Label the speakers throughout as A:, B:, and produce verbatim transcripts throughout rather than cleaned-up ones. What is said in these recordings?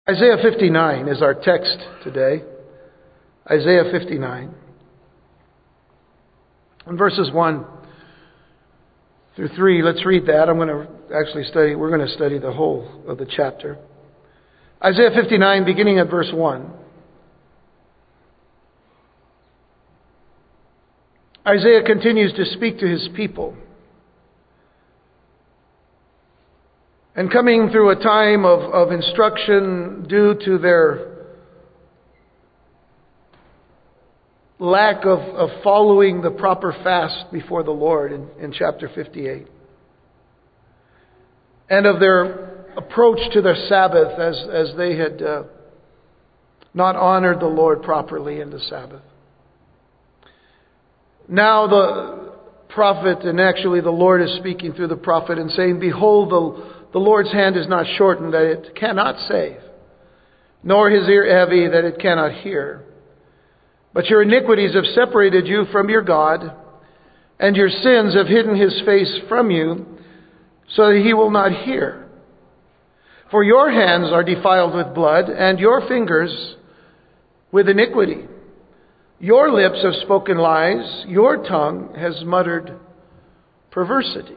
A: Isaiah fifty-nine is our text today. Isaiah fifty-nine. In verses one through three, let's read that. I'm going to actually study, we're going to study the whole of the chapter. Isaiah fifty-nine, beginning at verse one. Isaiah continues to speak to his people. And coming through a time of, of instruction due to their lack of, of following the proper fast before the Lord in, in chapter fifty-eight. And of their approach to their Sabbath as, as they had uh, not honored the Lord properly in the Sabbath. Now the prophet, and actually the Lord is speaking through the prophet and saying, "Behold, the, the Lord's hand is not shortened that it cannot save, nor his ear heavy that it cannot hear. But your iniquities have separated you from your God, and your sins have hidden his face from you, so that he will not hear. For your hands are defiled with blood, and your fingers with iniquity. Your lips have spoken lies, your tongue has muttered perversity."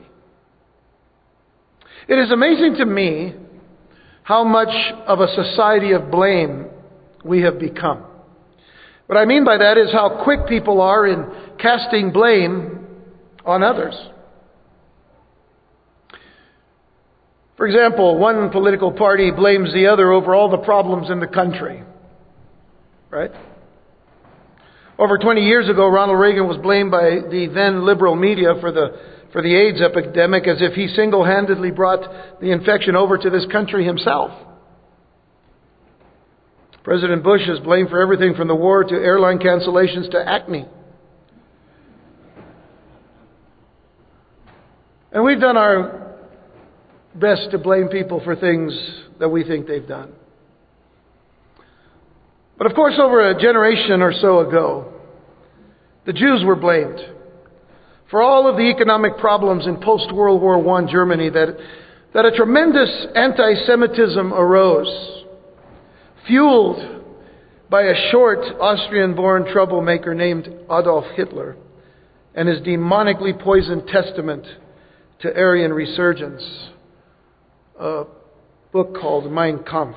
A: It is amazing to me how much of a society of blame we have become. What I mean by that is how quick people are in casting blame on others. For example, one political party blames the other over all the problems in the country. Right? Over twenty years ago, Ronald Reagan was blamed by the then liberal media for the for the AIDS epidemic as if he single-handedly brought the infection over to this country himself. President Bush is blamed for everything from the war to airline cancellations to acne. And we've done our best to blame people for things that we think they've done. But of course, over a generation or so ago, the Jews were blamed for all of the economic problems in post-World War One Germany that, that a tremendous anti-Semitism arose, fueled by a short Austrian-born troublemaker named Adolf Hitler and his demonically poisoned testament to Aryan resurgence, a book called Mein Kampf,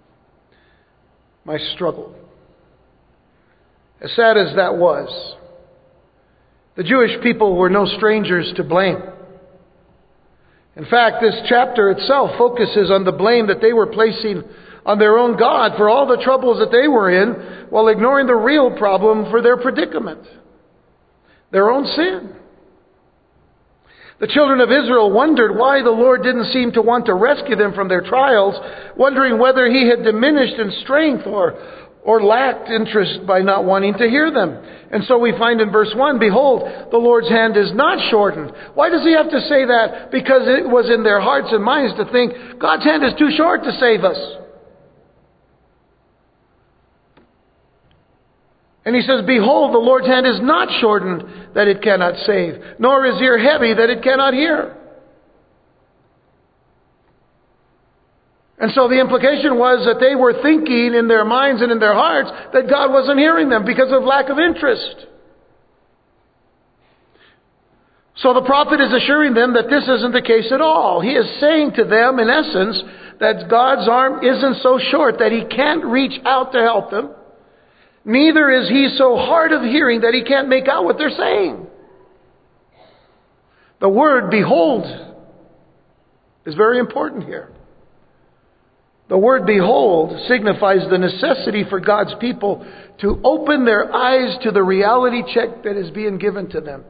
A: My Struggle. As sad as that was, the Jewish people were no strangers to blame. In fact, this chapter itself focuses on the blame that they were placing on their own God for all the troubles that they were in, while ignoring the real problem for their predicament: their own sin. The children of Israel wondered why the Lord didn't seem to want to rescue them from their trials, wondering whether he had diminished in strength or, or lacked interest by not wanting to hear them. And so we find in verse one, "Behold, the Lord's hand is not shortened." Why does he have to say that? Because it was in their hearts and minds to think God's hand is too short to save us. And he says, "Behold, the Lord's hand is not shortened that it cannot save, nor his ear heavy that it cannot hear." And so the implication was that they were thinking in their minds and in their hearts that God wasn't hearing them because of lack of interest. So the prophet is assuring them that this isn't the case at all. He is saying to them, in essence, that God's arm isn't so short that he can't reach out to help them. Neither is he so hard of hearing that he can't make out what they're saying. The word "behold" is very important here. The word "behold" signifies the necessity for God's people to open their eyes to the reality check that is being given to them.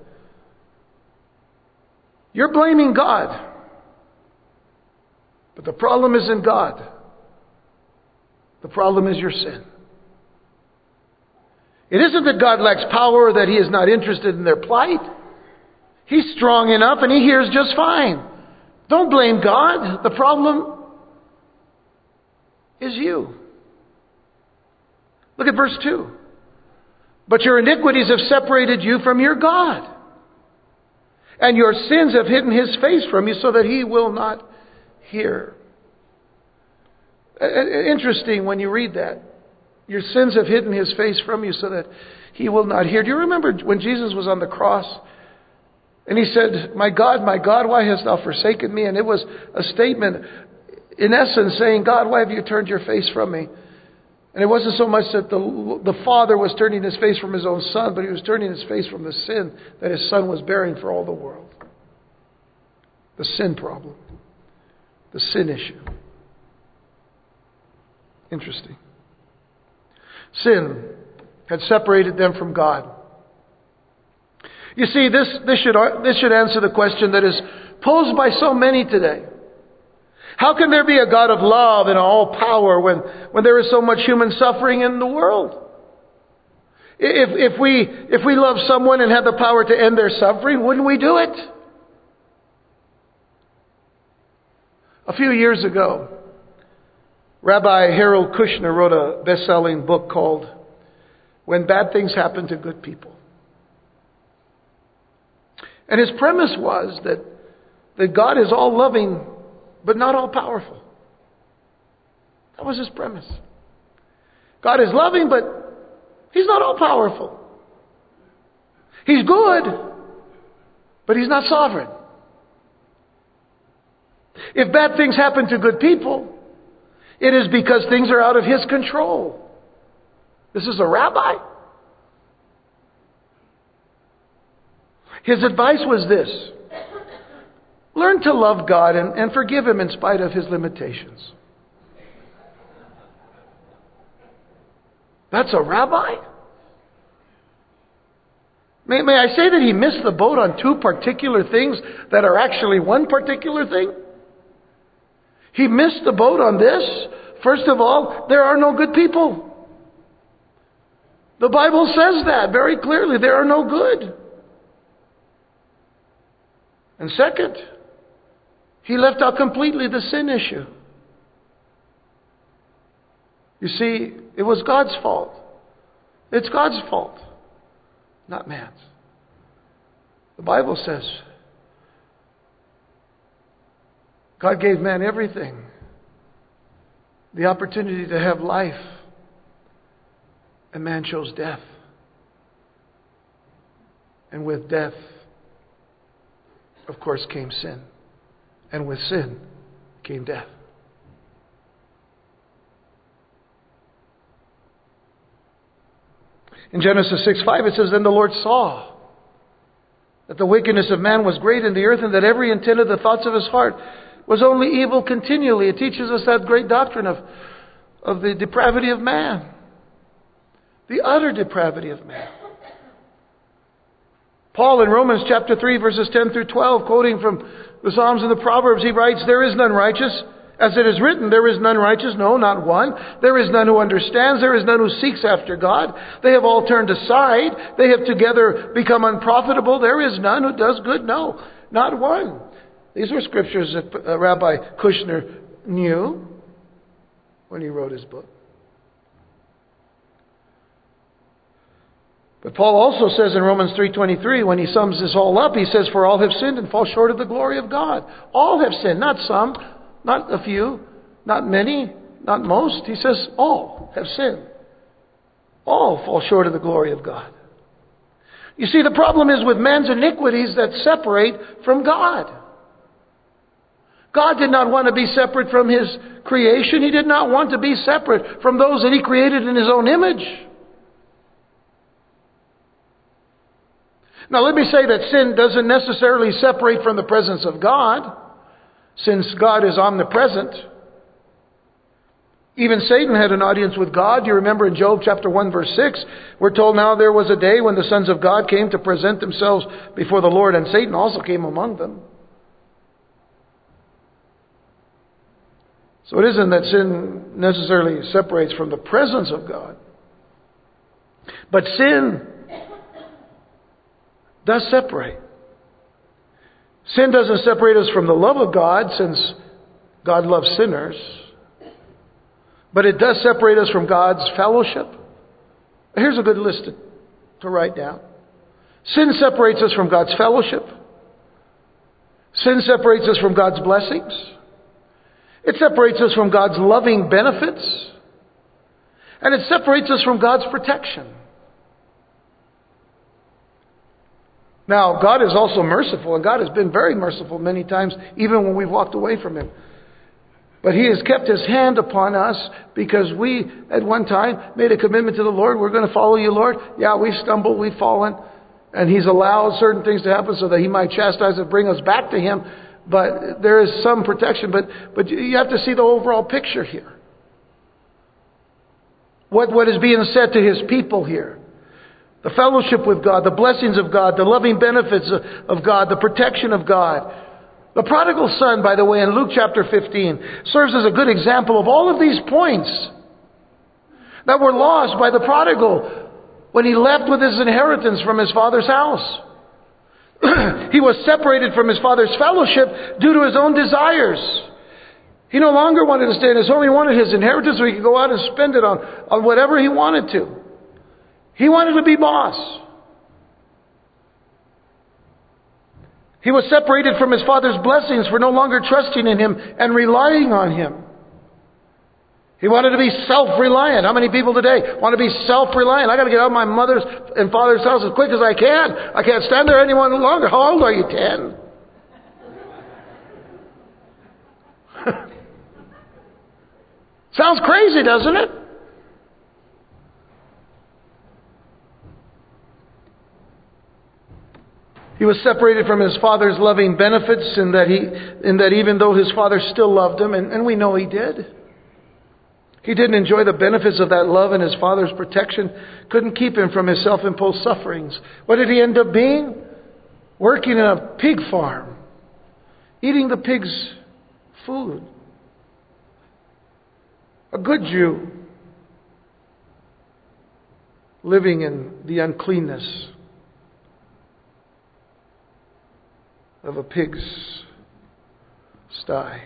A: You're blaming God, but the problem isn't God. The problem is your sin. It isn't that God lacks power or that he is not interested in their plight. He's strong enough and he hears just fine. Don't blame God. The problem is you. Look at verse two. "But your iniquities have separated you from your God, and your sins have hidden his face from you so that he will not hear." Interesting when you read that. Your sins have hidden His face from you so that He will not hear. Do you remember when Jesus was on the cross? And He said, "My God, my God, why hast thou forsaken me?" And it was a statement, in essence, saying, "God, why have you turned your face from me?" And it wasn't so much that the, the Father was turning His face from His own Son, but He was turning His face from the sin that His Son was bearing for all the world. The sin problem. The sin issue. Interesting. Sin had separated them from God. You see, this, this, should, this should answer the question that is posed by so many today. How can there be a God of love and all power when, when there is so much human suffering in the world? If, if, we, if we love someone and had the power to end their suffering, wouldn't we do it? A few years ago, Rabbi Harold Kushner wrote a best-selling book called When Bad Things Happen to Good People. And his premise was that, that God is all loving, but not all powerful. That was his premise. God is loving, but He's not all powerful. He's good, but He's not sovereign. If bad things happen to good people, it is because things are out of His control. This is a rabbi. His advice was this: learn to love God and, and forgive Him in spite of His limitations. That's a rabbi? May, may I say that he missed the boat on two particular things that are actually one particular thing? He missed the boat on this. First of all, there are no good people. The Bible says that very clearly. There are no good. And second, he left out completely the sin issue. You see, it was God's fault. It's God's fault, not man's. The Bible says God gave man everything. The opportunity to have life. And man chose death. And with death, of course, came sin. And with sin came death. In Genesis six five it says, "Then the Lord saw that the wickedness of man was great in the earth, and that every intent of the thoughts of his heart was only evil continually." It teaches us that great doctrine of, of the depravity of man. The utter depravity of man. Paul in Romans chapter three verses ten through twelve, quoting from the Psalms and the Proverbs, he writes, "There is none righteous. As it is written, there is none righteous, no, not one. There is none who understands. There is none who seeks after God. They have all turned aside. They have together become unprofitable. There is none who does good, no, not one." These were scriptures that uh, Rabbi Kushner knew when he wrote his book. But Paul also says in Romans three twenty-three, when he sums this all up, he says, "For all have sinned and fall short of the glory of God." All have sinned, not some, not a few, not many, not most. He says all have sinned. All fall short of the glory of God. You see, the problem is with man's iniquities that separate from God. God did not want to be separate from His creation. He did not want to be separate from those that He created in His own image. Now let me say that sin doesn't necessarily separate from the presence of God, since God is omnipresent. Even Satan had an audience with God. You remember in Job chapter one verse six, we're told, "Now there was a day when the sons of God came to present themselves before the Lord, and Satan also came among them." So it isn't that sin necessarily separates from the presence of God. But sin does separate. Sin doesn't separate us from the love of God, since God loves sinners. But it does separate us from God's fellowship. Here's a good list to, to write down. Sin separates us from God's fellowship. Sin separates us from God's blessings. It separates us from God's loving benefits. And it separates us from God's protection. Now, God is also merciful, and God has been very merciful many times, even when we've walked away from Him. But He has kept His hand upon us because we, at one time, made a commitment to the Lord. We're going to follow you, Lord. Yeah, we've stumbled, we've fallen. And He's allowed certain things to happen so that He might chastise and bring us back to Him. But there is some protection. But, but you have to see the overall picture here. What, what is being said to His people here. The fellowship with God, the blessings of God, the loving benefits of God, the protection of God. The prodigal son, by the way, in Luke chapter fifteen, serves as a good example of all of these points that were lost by the prodigal when he left with his inheritance from his father's house. He was separated from his father's fellowship due to his own desires. He no longer wanted to stay in his home. He wanted his inheritance so he could go out and spend it on, on whatever he wanted to. He wanted to be boss. He was separated from his father's blessings for no longer trusting in him and relying on him. He wanted to be self-reliant. How many people today want to be self-reliant? I got to get out of my mother's and father's house as quick as I can. I can't stand there any longer. How old are you? Ten? Sounds crazy, doesn't it? He was separated from his father's loving benefits in that he, in that even though his father still loved him, and, and we know he did, he didn't enjoy the benefits of that love, and his father's protection couldn't keep him from his self-imposed sufferings. What did he end up being? Working in a pig farm, eating the pigs' food. A good Jew, living in the uncleanness of a pig's sty.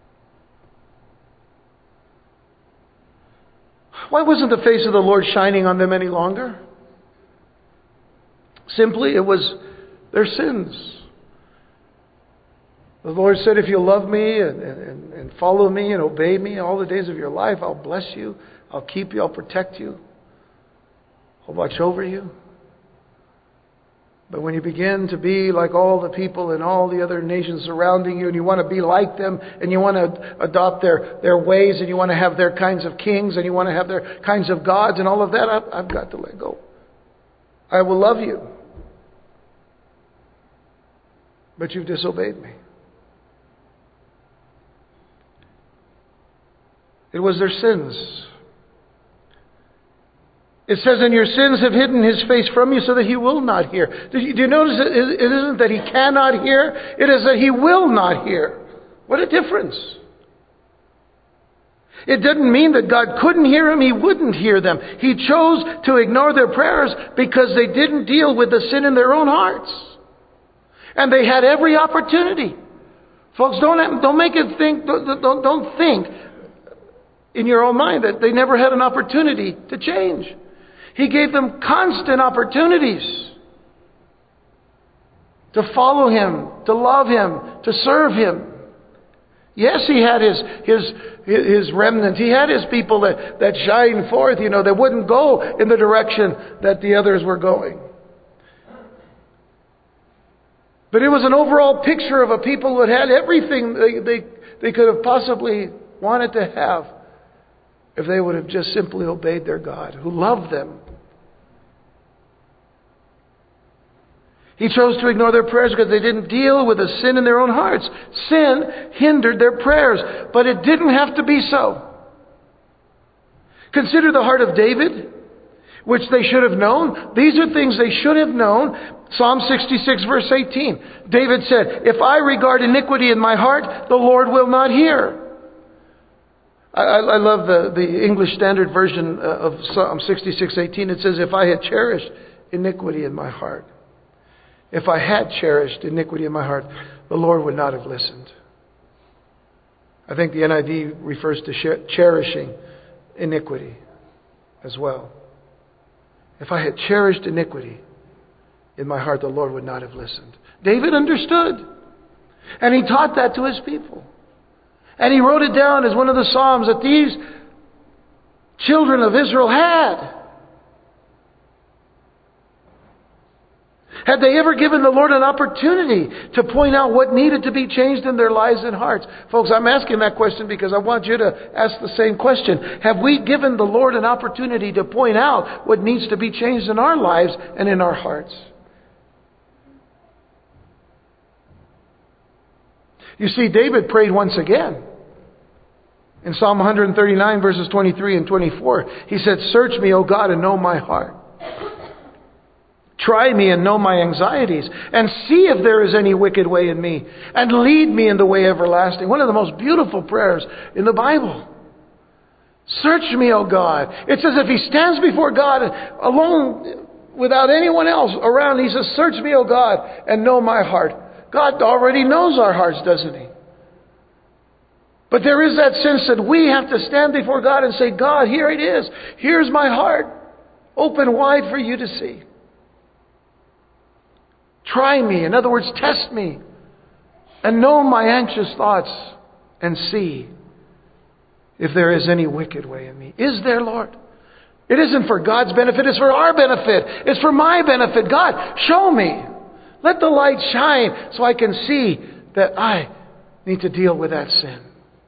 A: Why wasn't the face of the Lord shining on them any longer? Simply, it was their sins. The Lord said, if you love me and, and, and follow me and obey me all the days of your life, I'll bless you, I'll keep you, I'll protect you, I'll watch over you. But when you begin to be like all the people in all the other nations surrounding you, and you want to be like them, and you want to adopt their, their ways, and you want to have their kinds of kings, and you want to have their kinds of gods, and all of that, I've, I've got to let go. I will love you. But you've disobeyed me. It was their sins. It says, and your sins have hidden His face from you so that He will not hear. Do you, do you notice it, it isn't that He cannot hear? It is that He will not hear. What a difference. It didn't mean that God couldn't hear them. He wouldn't hear them. He chose to ignore their prayers because they didn't deal with the sin in their own hearts. And they had every opportunity. Folks, don't, don't make it think, don't, don't, don't think in your own mind that they never had an opportunity to change. He gave them constant opportunities to follow Him, to love Him, to serve Him. Yes, He had His His His remnant. He had His people that, that shined forth, you know, that wouldn't go in the direction that the others were going. But it was an overall picture of a people who had everything they, they, they could have possibly wanted to have if they would have just simply obeyed their God, who loved them. He chose to ignore their prayers because they didn't deal with the sin in their own hearts. Sin hindered their prayers, but it didn't have to be so. Consider the heart of David, which they should have known. These are things they should have known. Psalm sixty-six, verse eighteen. David said, if I regard iniquity in my heart, the Lord will not hear. I, I love the, the English Standard Version of Psalm sixty-six, eighteen. It says, if I had cherished iniquity in my heart, if I had cherished iniquity in my heart, the Lord would not have listened. I think the N I V refers to cherishing iniquity as well. If I had cherished iniquity in my heart, the Lord would not have listened. David understood. And he taught that to his people. And he wrote it down as one of the Psalms that these children of Israel had. Had they ever given the Lord an opportunity to point out what needed to be changed in their lives and hearts? Folks, I'm asking that question because I want you to ask the same question. Have we given the Lord an opportunity to point out what needs to be changed in our lives and in our hearts? You see, David prayed once again. In Psalm one thirty-nine, verses twenty-three and twenty-four, he said, "Search me, O God, and know my heart. Try me and know my anxieties, and see if there is any wicked way in me, and lead me in the way everlasting." One of the most beautiful prayers in the Bible. Search me, O God. It's as if he stands before God alone, without anyone else around. He says, "Search me, O God, and know my heart." God already knows our hearts, doesn't he? But there is that sense that we have to stand before God and say, "God, here it is. Here's my heart. Open wide for you to see. Try me." In other words, test me. "And know my anxious thoughts, and see if there is any wicked way in me." Is there, Lord? It isn't for God's benefit. It's for our benefit. It's for my benefit. God, show me. Let the light shine so I can see that I need to deal with that sin.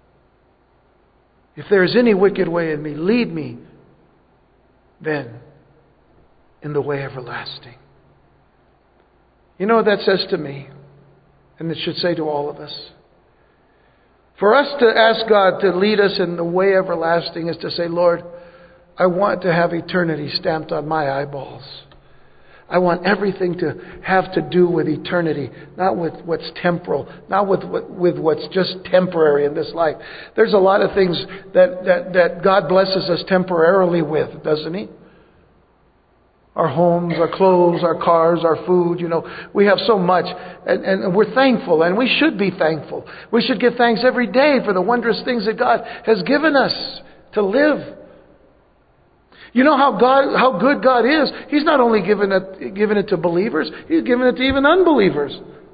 A: If there is any wicked way in me, lead me then in the way everlasting. You know what that says to me? And it should say to all of us. For us to ask God to lead us in the way everlasting is to say, "Lord, I want to have eternity stamped on my eyeballs. I want everything to have to do with eternity, not with what's temporal, not with with what's just temporary in this life." There's a lot of things that, that, that God blesses us temporarily with, doesn't he? Our homes, our clothes, our cars, our food, you know, we have so much, and, and we're thankful, and we should be thankful. We should give thanks every day for the wondrous things that God has given us to live. You know how God, how good God is? He's not only given it, given it to believers, He's given it to even unbelievers.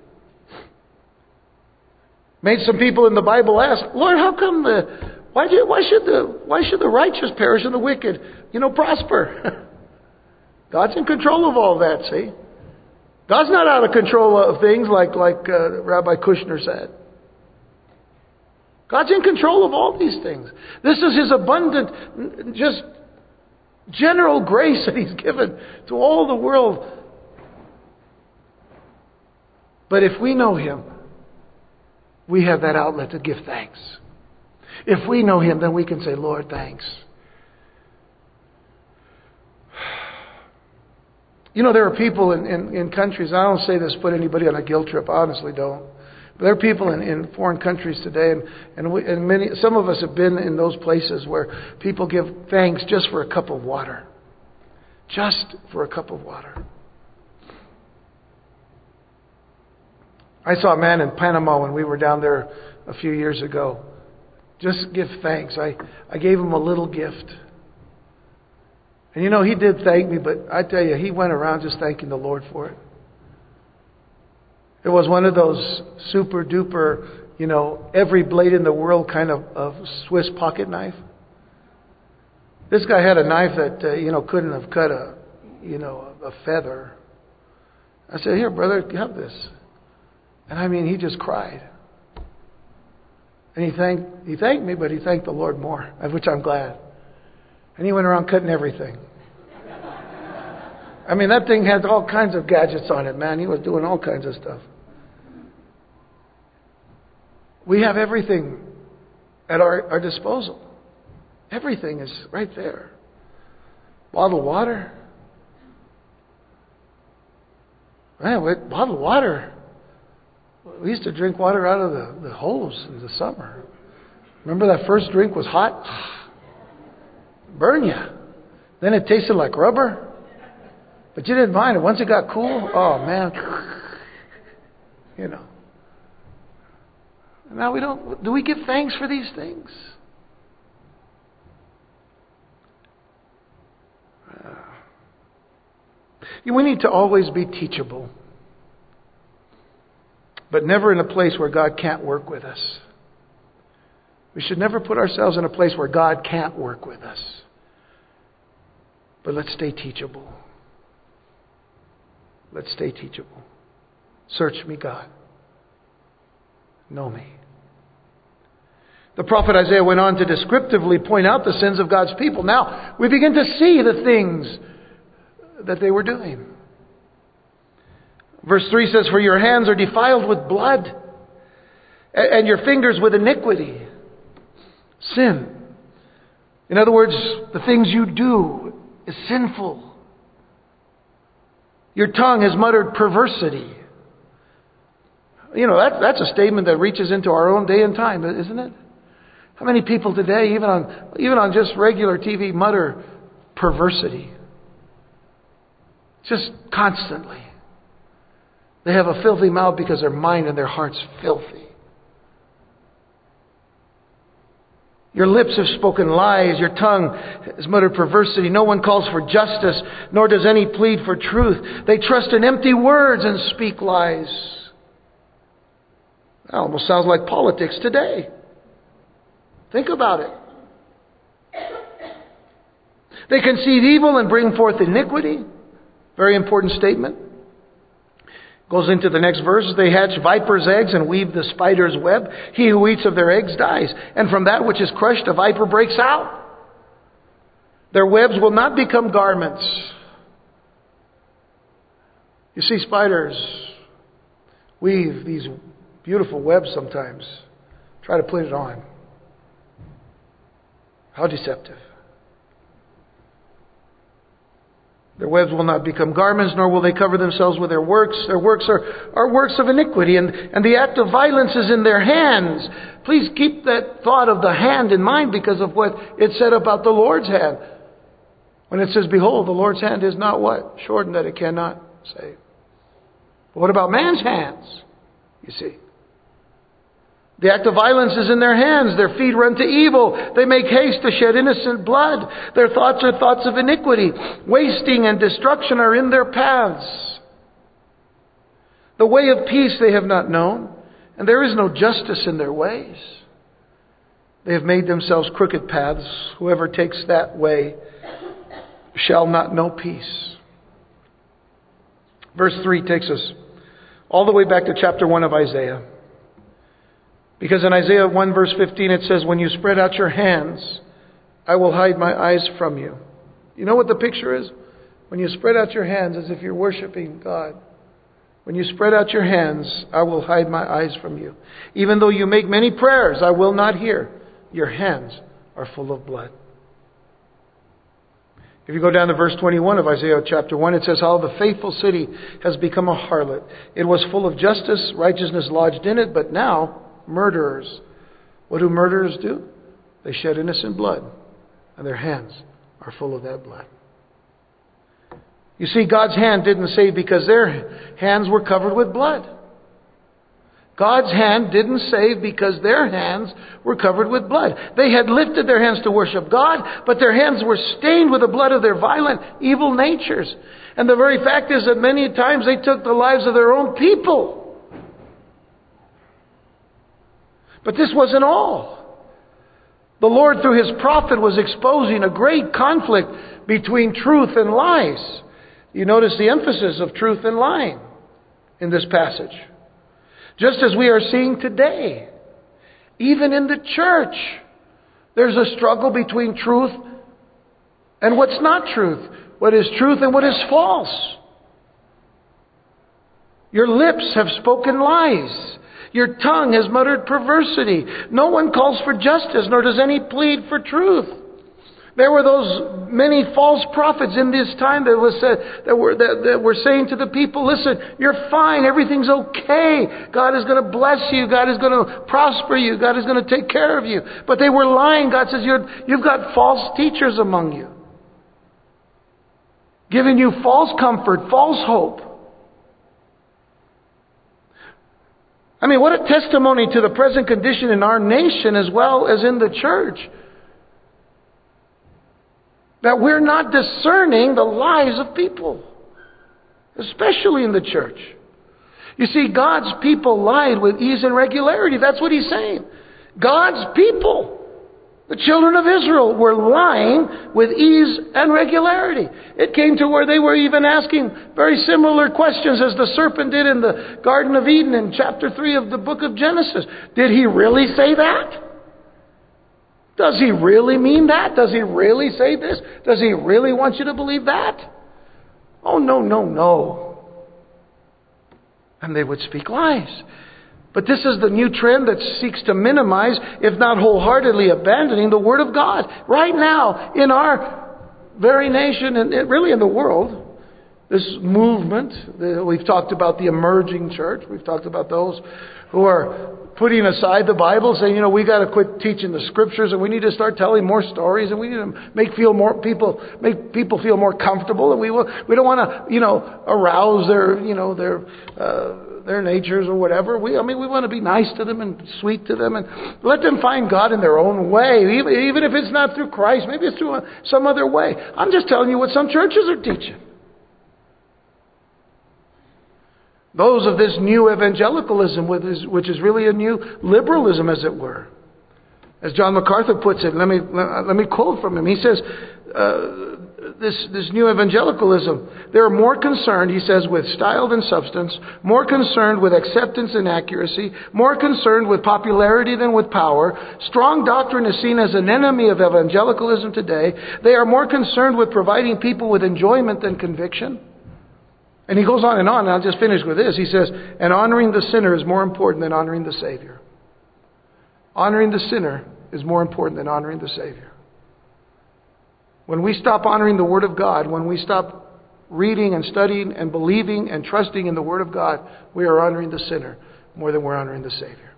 A: Made some people in the Bible ask, "Lord, how come the why, do, why should the why should the righteous perish and the wicked, you know, prosper?" God's in control of all that. See, God's not out of control of things like like uh, Rabbi Kushner said. God's in control of all these things. This is His abundant, just general grace that He's given to all the world. But if we know Him, we have that outlet to give thanks. If we know Him, then we can say, "Lord, thanks." You know, there are people in, in, in countries, I don't say this to put anybody on a guilt trip, I honestly don't. But there are people in, in foreign countries today, and, and, we, and many, some of us have been in those places where people give thanks just for a cup of water. Just for a cup of water. I saw a man in Panama when we were down there a few years ago. Just give thanks. I, I gave him a little gift. And you know, he did thank me, but I tell you, he went around just thanking the Lord for it. It was one of those super duper, you know, every blade in the world kind of, of Swiss pocket knife. This guy had a knife that, uh, you know, couldn't have cut a, you know, a feather. I said, "Here, brother, have this." And I mean, he just cried. And he thanked, he thanked me, but he thanked the Lord more, of which I'm glad. And he went around cutting everything. I mean, that thing had all kinds of gadgets on it, man. He was doing all kinds of stuff. We have everything at our, our disposal. Everything is right there. Bottled water. Man, with bottled water. We used to drink water out of the, the hose in the summer. Remember that first drink was hot? Burn you. Then it tasted like rubber. But you didn't mind it. Once it got cool, oh man. You know. Now we don't, do we give thanks for these things? Uh, we need to always be teachable. But never in a place where God can't work with us. We should never put ourselves in a place where God can't work with us. But let's stay teachable. Let's stay teachable. Search me, God. Know me. The prophet Isaiah went on to descriptively point out the sins of God's people. Now, we begin to see the things that they were doing. Verse three says, "For your hands are defiled with blood, and your fingers with iniquity." Sin. In other words, the things you do is sinful. Your tongue has muttered perversity. You know, that, that's a statement that reaches into our own day and time, isn't it? How many people today, even on even on just regular T V, mutter perversity? Just constantly. They have a filthy mouth because their mind and their heart's filthy. Your lips have spoken lies. Your tongue has muttered perversity. No one calls for justice, nor does any plead for truth. They trust in empty words and speak lies. That almost sounds like politics today. Think about it. They conceive evil and bring forth iniquity. Very important statement. Goes into the next verse. They hatch viper's eggs and weave the spider's web. He who eats of their eggs dies. And from that which is crushed, a viper breaks out. Their webs will not become garments. You see, spiders weave these beautiful webs sometimes. Try to put it on. How deceptive. Their webs will not become garments, nor will they cover themselves with their works. Their works are, are works of iniquity, and, and the act of violence is in their hands. Please keep that thought of the hand in mind because of what it said about the Lord's hand. When it says, "Behold, the Lord's hand is not" what? "Shortened that it cannot save." But what about man's hands? You see. The act of violence is in their hands. Their feet run to evil. They make haste to shed innocent blood. Their thoughts are thoughts of iniquity. Wasting and destruction are in their paths. The way of peace they have not known, and there is no justice in their ways. They have made themselves crooked paths. Whoever takes that way shall not know peace. Verse three takes us all the way back to chapter one of Isaiah. Because in Isaiah one verse fifteen it says, "When you spread out your hands, I will hide my eyes from you." You know what the picture is? When you spread out your hands as if you're worshiping God. When you spread out your hands, I will hide my eyes from you. Even though you make many prayers, I will not hear. Your hands are full of blood. If you go down to verse twenty-one of Isaiah chapter one, it says, "How the faithful city has become a harlot. It was full of justice, righteousness lodged in it, but now murderers." What do murderers do? They shed innocent blood, and their hands are full of that blood. You see, God's hand didn't save because their hands were covered with blood. God's hand didn't save because their hands were covered with blood. They had lifted their hands to worship God, but their hands were stained with the blood of their violent, evil natures. And the very fact is that many times they took the lives of their own people. But this wasn't all. The Lord, through His prophet, was exposing a great conflict between truth and lies. You notice the emphasis of truth and lying in this passage. Just as we are seeing today, even in the church, there's a struggle between truth and what's not truth. What is truth and what is false. Your lips have spoken lies. Your tongue has muttered perversity. No one calls for justice, nor does any plead for truth. There were those many false prophets in this time that was said, that were that, that were saying to the people, "Listen, you're fine. Everything's okay. God is going to bless you. God is going to prosper you. God is going to take care of you." But they were lying. God says, You're, "You've got false teachers among you, giving you false comfort, false hope." I mean, what a testimony to the present condition in our nation as well as in the church. That we're not discerning the lies of people, especially in the church. You see, God's people lied with ease and regularity. That's what He's saying. God's people, the children of Israel, were lying with ease and regularity. It came to where they were even asking very similar questions as the serpent did in the Garden of Eden in chapter three of the book of Genesis. Did he really say that? Does he really mean that? Does he really say this? Does he really want you to believe that? Oh, no, no, no. And they would speak lies. But this is the new trend that seeks to minimize, if not wholeheartedly abandoning, the Word of God. Right now, in our very nation and really in the world, this movement, we've talked about the emerging church. We've talked about those who are putting aside the Bible, saying, you know, we got to quit teaching the Scriptures, and we need to start telling more stories, and we need to make feel more people make people feel more comfortable, and we will, we don't want to, you know, arouse their, you know, their uh, their natures or whatever. We, I mean, we want to be nice to them and sweet to them, and let them find God in their own way, even even if it's not through Christ, maybe it's through a, some other way. I'm just telling you what some churches are teaching. Those of this new evangelicalism, which is really a new liberalism, as it were. As John MacArthur puts it, let me let me quote from him. He says, uh, this, this new evangelicalism, they're more concerned, he says, with style than substance, more concerned with acceptance and accuracy, more concerned with popularity than with power. Strong doctrine is seen as an enemy of evangelicalism today. They are more concerned with providing people with enjoyment than conviction. And he goes on and on, and I'll just finish with this. He says, and honoring the sinner is more important than honoring the Savior. Honoring the sinner is more important than honoring the Savior. When we stop honoring the Word of God, when we stop reading and studying and believing and trusting in the Word of God, we are honoring the sinner more than we're honoring the Savior.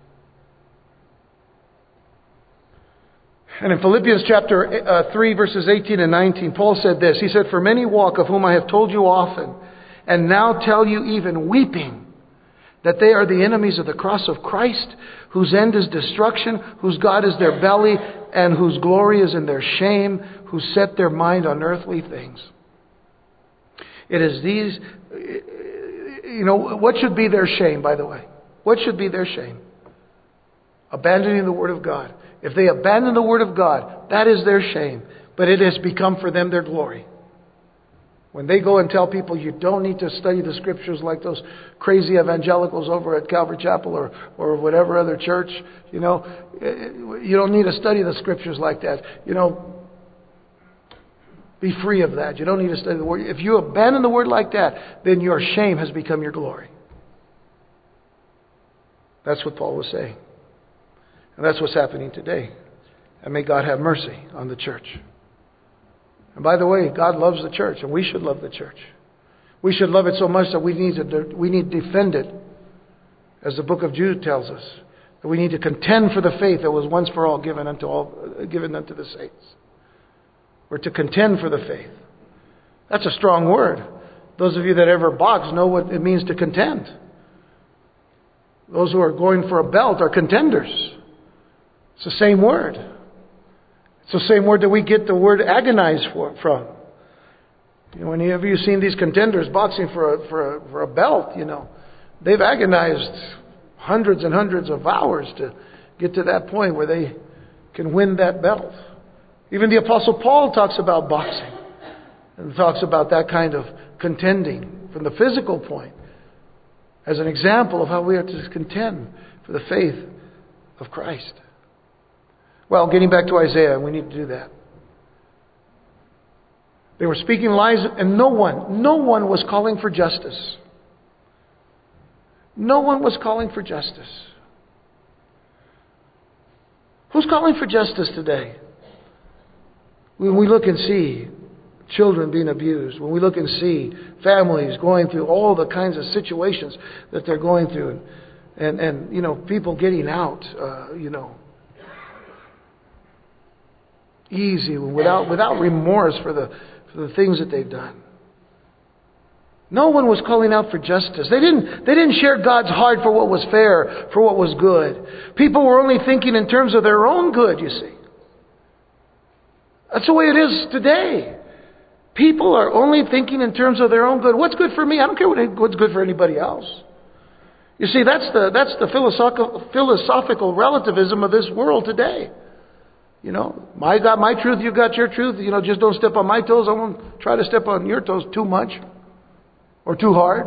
A: And in Philippians chapter uh, three, verses eighteen and nineteen, Paul said this. He said, for many walk, of whom I have told you often, and now tell you even weeping, that they are the enemies of the cross of Christ, whose end is destruction, whose God is their belly, and whose glory is in their shame, who set their mind on earthly things. It is these, you know, what should be their shame, by the way? What should be their shame? Abandoning the Word of God. If they abandon the Word of God, that is their shame. But it has become for them their glory. When they go and tell people you don't need to study the Scriptures like those crazy evangelicals over at Calvary Chapel or, or whatever other church, you know, you don't need to study the Scriptures like that. You know, be free of that. You don't need to study the Word. If you abandon the Word like that, then your shame has become your glory. That's what Paul was saying. And that's what's happening today. And may God have mercy on the church. And by the way, God loves the church, and we should love the church. We should love it so much that we need to we need to defend it, as the book of Jude tells us. That we need to contend for the faith that was once for all given unto all given unto the saints. We're to contend for the faith. That's a strong word. Those of you that ever box know what it means to contend. Those who are going for a belt are contenders. It's the same word. It's the same word that we get the word agonize for, from. You know, whenever you've seen these contenders boxing for a, for a, for a belt, you know, they've agonized hundreds and hundreds of hours to get to that point where they can win that belt. Even the Apostle Paul talks about boxing and talks about that kind of contending from the physical point as an example of how we are to contend for the faith of Christ. Well, getting back to Isaiah, we need to do that. They were speaking lies, and no one, no one was calling for justice. No one was calling for justice. Who's calling for justice today? When we look and see children being abused, when we look and see families going through all the kinds of situations that they're going through, and, and, and you know, people getting out, uh, you know, easy, without without remorse for the for the things that they've done. No one was calling out for justice. They didn't they didn't share God's heart for what was fair, for what was good. People were only thinking in terms of their own good, you see. That's the way it is today. People are only thinking in terms of their own good. What's good for me? I don't care what, what's good for anybody else. You see, that's the, that's the philosophical, philosophical relativism of this world today. You know, I got my truth, you got your truth. You know, just don't step on my toes. I won't try to step on your toes too much or too hard.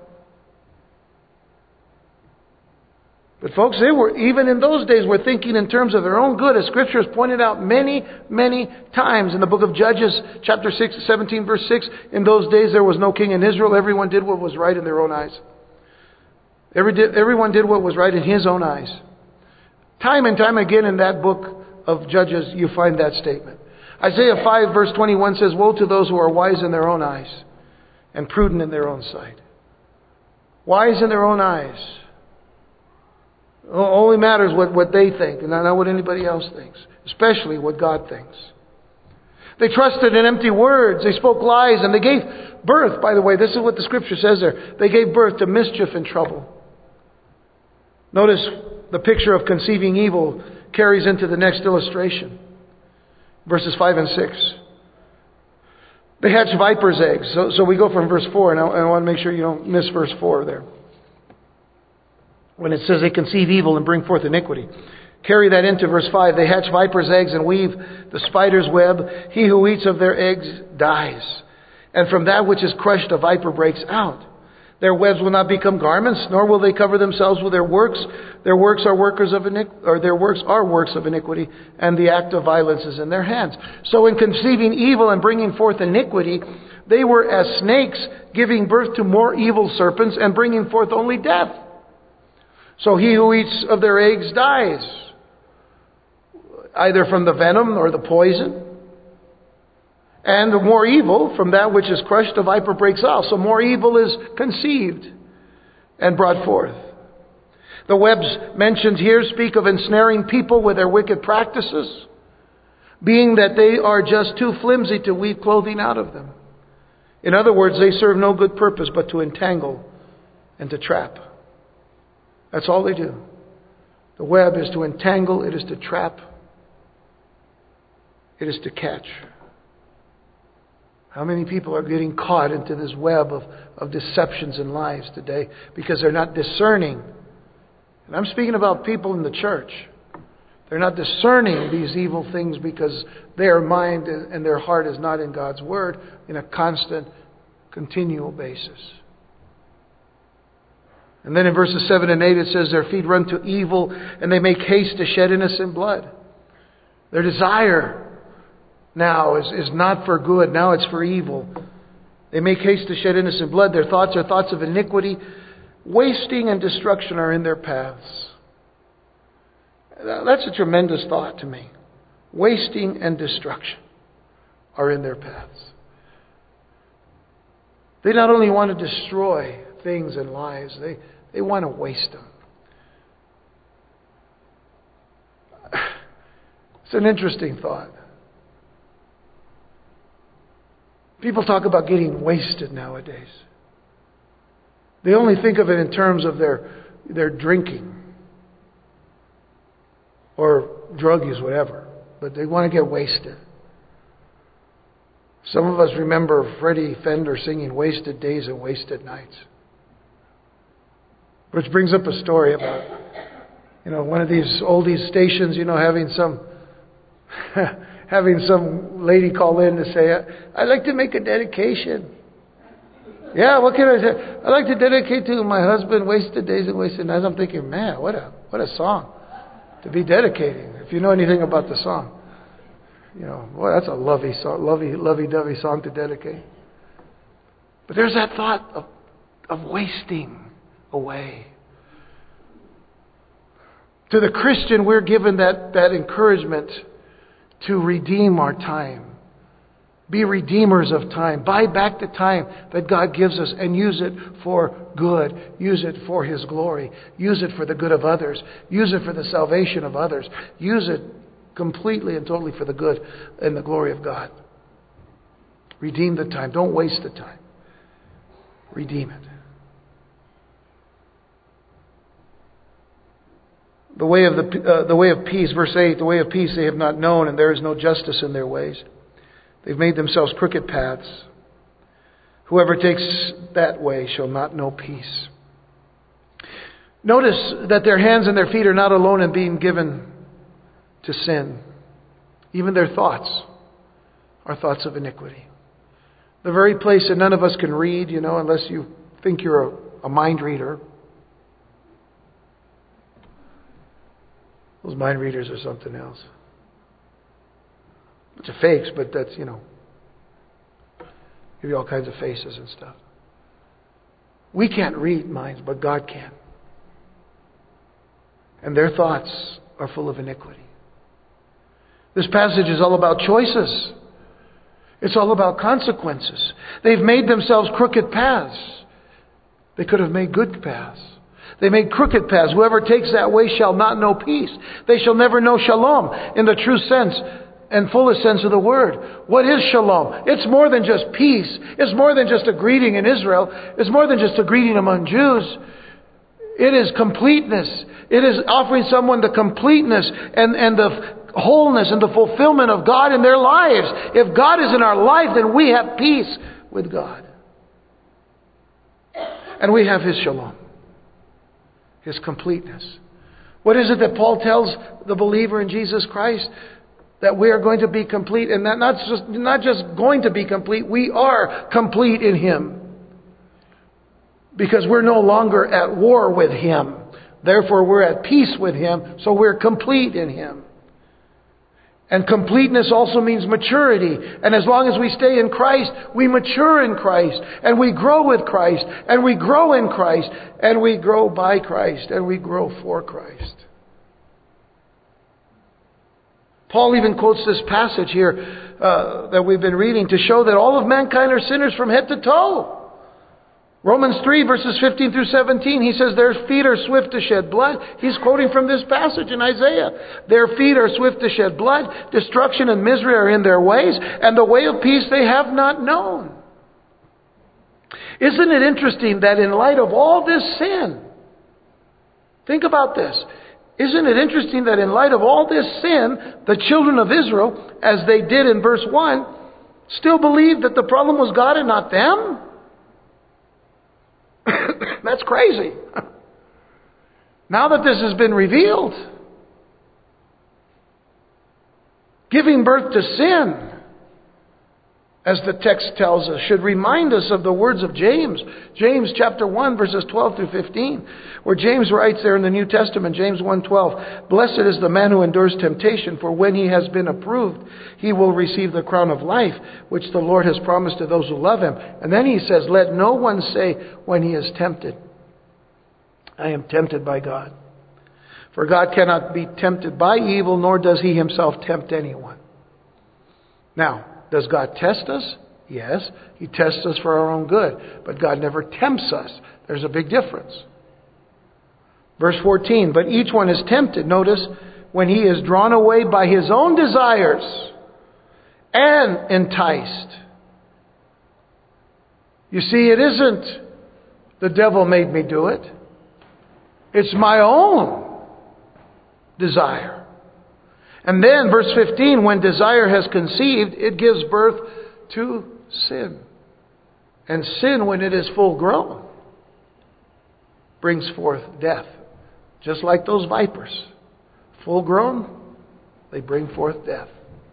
A: But folks, they were, even in those days, were thinking in terms of their own good, as Scripture has pointed out many, many times in the book of Judges, chapter six, seventeen, verse six. In those days there was no king in Israel. Everyone did what was right in their own eyes. Every, everyone did what was right in his own eyes. Time and time again in that book of Judges, you find that statement. Isaiah five, verse twenty-one says, "Woe to those who are wise in their own eyes and prudent in their own sight." Wise in their own eyes. Only matters what, what they think, and not what anybody else thinks. Especially what God thinks. They trusted in empty words. They spoke lies, and they gave birth. By the way, this is what the Scripture says there. They gave birth to mischief and trouble. Notice the picture of conceiving evil carries into the next illustration. Verses five and six. They hatch viper's eggs. So, so we go from verse four, and I, I want to make sure you don't miss verse four there. When it says they conceive evil and bring forth iniquity. Carry that into verse five. They hatch viper's eggs and weave the spider's web. He who eats of their eggs dies. And from that which is crushed a viper breaks out. Their webs will not become garments, nor will they cover themselves with their works. Their works are workers of iniquity, or their works are works of iniquity, and the act of violence is in their hands. So in conceiving evil and bringing forth iniquity, they were as snakes, giving birth to more evil serpents and bringing forth only death. So he who eats of their eggs dies, either from the venom or the poison. And the more evil, from that which is crushed, a viper breaks out. So more evil is conceived and brought forth. The webs mentioned here speak of ensnaring people with their wicked practices, being that they are just too flimsy to weave clothing out of them. In other words, they serve no good purpose but to entangle and to trap. That's all they do. The web is to entangle, it is to trap, it is to catch. How many people are getting caught into this web of, of deceptions and lies today because they're not discerning? And I'm speaking about people in the church. They're not discerning these evil things because their mind and their heart is not in God's Word in a constant, continual basis. And then in verses seven and eight it says, their feet run to evil and they make haste to shed innocent blood. Their desire now is, is not for good, now it's for evil. They make haste to shed innocent blood. Their thoughts are thoughts of iniquity. Wasting and destruction are in their paths. That's a tremendous thought to me. Wasting and destruction are in their paths. They not only want to destroy things and lives, they, they want to waste them. It's an interesting thought. People talk about getting wasted nowadays. They only think of it in terms of their, their drinking or drug use, whatever. But they want to get wasted. Some of us remember Freddie Fender singing "Wasted Days and Wasted Nights," which brings up a story about, you know, one of these oldies stations, you know, having some having some lady call in to say, "I'd like to make a dedication." Yeah, what can I say? I'd like to dedicate to my husband "Wasted Days and Wasted Nights." I'm thinking, man, what a what a song to be dedicating. If you know anything about the song. You know, boy, that's a lovey song, lovey, lovey-dovey song to dedicate. But there's that thought of, of wasting away. To the Christian, we're given that, that encouragement to redeem our time. Be redeemers of time. Buy back the time that God gives us and use it for good. Use it for His glory. Use it for the good of others. Use it for the salvation of others. Use it completely and totally for the good and the glory of God. Redeem the time. Don't waste the time. Redeem it. The way of the uh, the way of peace, verse eight, the way of peace they have not known, and there is no justice in their ways. They've made themselves crooked paths. Whoever takes that way shall not know peace. Notice that their hands and their feet are not alone in being given to sin. Even their thoughts are thoughts of iniquity. The very place that none of us can read, you know, unless you think you're a, a mind reader. Those mind readers are something else. It's a fakes, but that's, you know, give you all kinds of faces and stuff. We can't read minds, but God can. And their thoughts are full of iniquity. This passage is all about choices. It's all about consequences. They've made themselves crooked paths. They could have made good paths. They made crooked paths. Whoever takes that way shall not know peace. They shall never know shalom in the true sense and fullest sense of the word. What is shalom? It's more than just peace. It's more than just a greeting in Israel. It's more than just a greeting among Jews. It is completeness. It is offering someone the completeness and, and the wholeness and the fulfillment of God in their lives. If God is in our life, then we have peace with God. And we have His shalom. His completeness. What is it that Paul tells the believer in Jesus Christ? That we are going to be complete, and that not just, not just going to be complete, we are complete in Him. Because we're no longer at war with Him. Therefore we're at peace with Him, so we're complete in Him. And completeness also means maturity. And as long as we stay in Christ, we mature in Christ. And we grow with Christ. And we grow in Christ. And we grow by Christ. And we grow for Christ. Paul even quotes this passage here uh, that we've been reading to show that all of mankind are sinners from head to toe. Romans three verses fifteen through seventeen, he says, their feet are swift to shed blood. He's quoting from this passage in Isaiah. Their feet are swift to shed blood. Destruction and misery are in their ways. And the way of peace they have not known. Isn't it interesting that in light of all this sin, think about this. Isn't it interesting that in light of all this sin, the children of Israel, as they did in verse one, still believed that the problem was God and not them? That's crazy. Now that this has been revealed, giving birth to sin, as the text tells us, should remind us of the words of James. James chapter one verses twelve through fifteen, where James writes there in the New Testament, James one twelve, blessed is the man who endures temptation, for when he has been approved, he will receive the crown of life, which the Lord has promised to those who love Him. And then he says, let no one say when he is tempted, I am tempted by God. For God cannot be tempted by evil, nor does He Himself tempt anyone. Now, does God test us? Yes. He tests us for our own good. But God never tempts us. There's a big difference. Verse fourteen, but each one is tempted, notice, when he is drawn away by his own desires and enticed. You see, it isn't the devil made me do it. It's my own desire. And then, verse fifteen, when desire has conceived, it gives birth to sin. And sin, when it is full grown, brings forth death. Just like those vipers. Full grown, they bring forth death.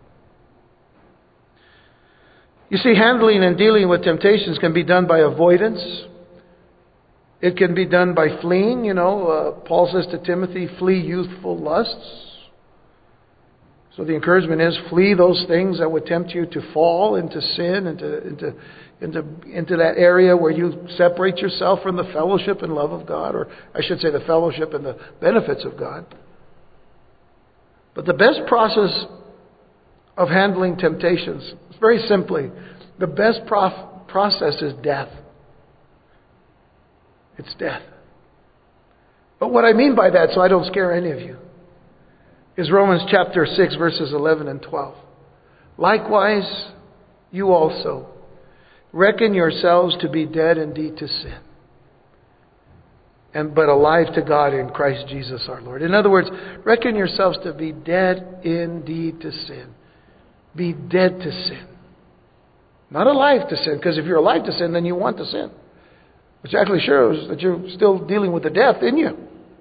A: You see, handling and dealing with temptations can be done by avoidance. It can be done by fleeing. You know, uh, Paul says to Timothy, flee youthful lusts. So the encouragement is flee those things that would tempt you to fall into sin, into, into, into, into that area where you separate yourself from the fellowship and love of God, or I should say the fellowship and the benefits of God. But the best process of handling temptations, very simply, the best prof- process is death. It's death. But what I mean by that, so I don't scare any of you, is Romans chapter six, verses eleven and twelve. Likewise, you also reckon yourselves to be dead indeed to sin, and but alive to God in Christ Jesus our Lord. In other words, reckon yourselves to be dead indeed to sin. Be dead to sin. Not alive to sin, because if you're alive to sin, then you want to sin. Which actually shows that you're still dealing with the death in you.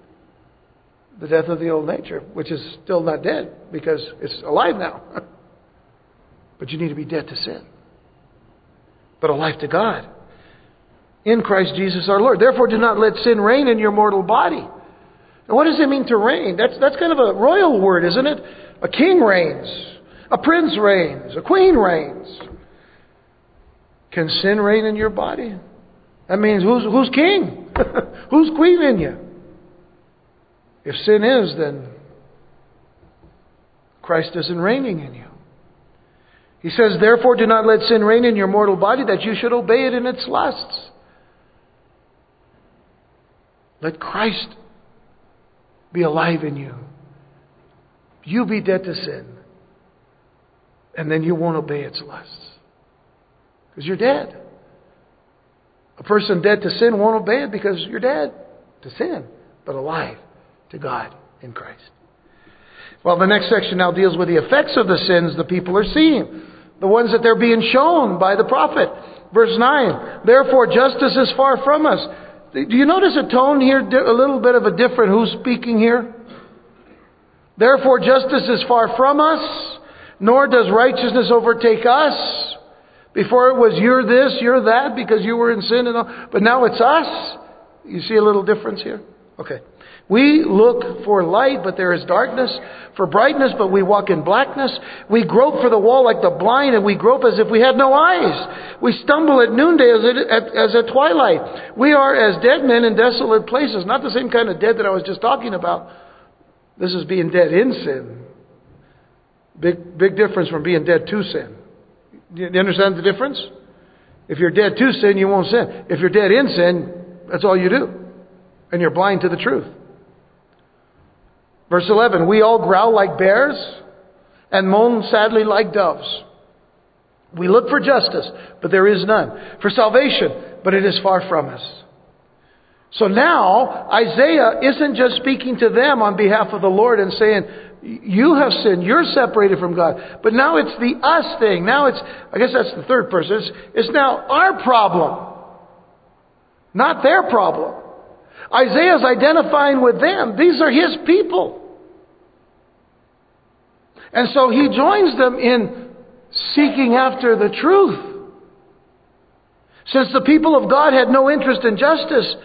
A: The death of the old nature, which is still not dead because it's alive now. But you need to be dead to sin, but alive to God in Christ Jesus our Lord. Therefore, do not let sin reign in your mortal body. And what does it mean to reign? That's, that's kind of a royal word, isn't it? A king reigns. A prince reigns. A queen reigns. Can sin reign in your body? That means who's, who's king? Who's queen in you? If sin is, then Christ isn't reigning in you. He says, therefore do not let sin reign in your mortal body, that you should obey it in its lusts. Let Christ be alive in you. You be dead to sin. And then you won't obey its lusts. Because you're dead. A person dead to sin won't obey it because you're dead to sin, but alive to God in Christ. Well, the next section now deals with the effects of the sins the people are seeing. The ones that they're being shown by the prophet. Verse nine, therefore justice is far from us. Do you notice a tone here, a little bit of a different who's speaking here? Therefore justice is far from us, nor does righteousness overtake us. Before it was you're this, you're that, because you were in sin and all. But now it's us. You see a little difference here? Okay. We look for light, but there is darkness. For brightness, but we walk in blackness. We grope for the wall like the blind, and we grope as if we had no eyes. We stumble at noonday as, it, at, as at twilight. We are as dead men in desolate places. Not the same kind of dead that I was just talking about. This is being dead in sin. Big, big difference from being dead to sin. Do you understand the difference? If you're dead to sin, you won't sin. If you're dead in sin, that's all you do. And you're blind to the truth. Verse eleven, we all growl like bears and moan sadly like doves. We look for justice, but there is none. For salvation, but it is far from us. So now, Isaiah isn't just speaking to them on behalf of the Lord and saying, you have sinned, you're separated from God. But now it's the us thing. Now it's, I guess that's the third person. It's, it's now our problem, not their problem. Isaiah's identifying with them. These are his people. And so he joins them in seeking after the truth. Since the people of God had no interest in justice,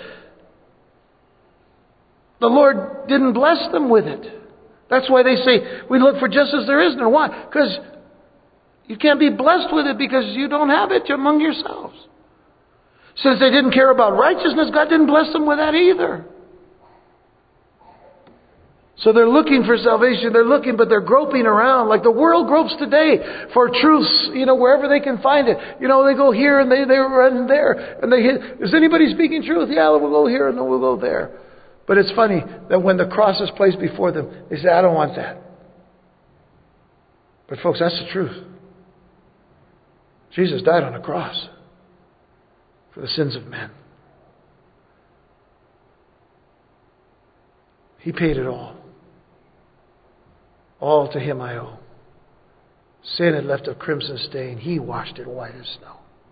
A: the Lord didn't bless them with it. That's why they say, we look for justice, there is none. Why? Because you can't be blessed with it because you don't have it among yourselves. Since they didn't care about righteousness, God didn't bless them with that either. So they're looking for salvation. They're looking, but they're groping around like the world gropes today for truths, you know, wherever they can find it. You know, they go here and they, they run there. And they hit, is anybody speaking truth? Yeah, we'll go here and then we'll go there. But it's funny that when the cross is placed before them, they say, I don't want that. But folks, that's the truth. Jesus died on a cross for the sins of men. He paid it all. All to Him I owe. Sin had left a crimson stain. He washed it white as snow.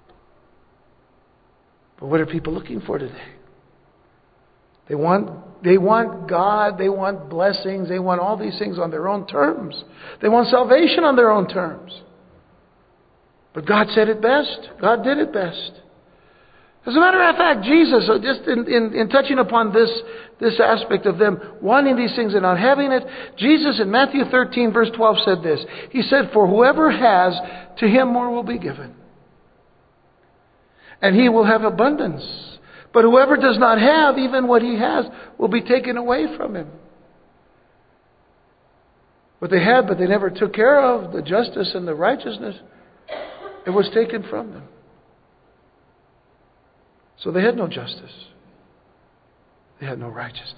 A: But what are people looking for today? They want, they want God. They want blessings. They want all these things on their own terms. They want salvation on their own terms. But God said it best. God did it best. As a matter of fact, Jesus, just in, in, in touching upon this, this aspect of them wanting these things and not having it, Jesus in Matthew thirteen verse twelve said this. He said, for whoever has, to him more will be given. And he will have abundance. But whoever does not have, even what he has, will be taken away from him. What they had, but they never took care of, the justice and the righteousness, it was taken from them. So they had no justice. They had no righteousness.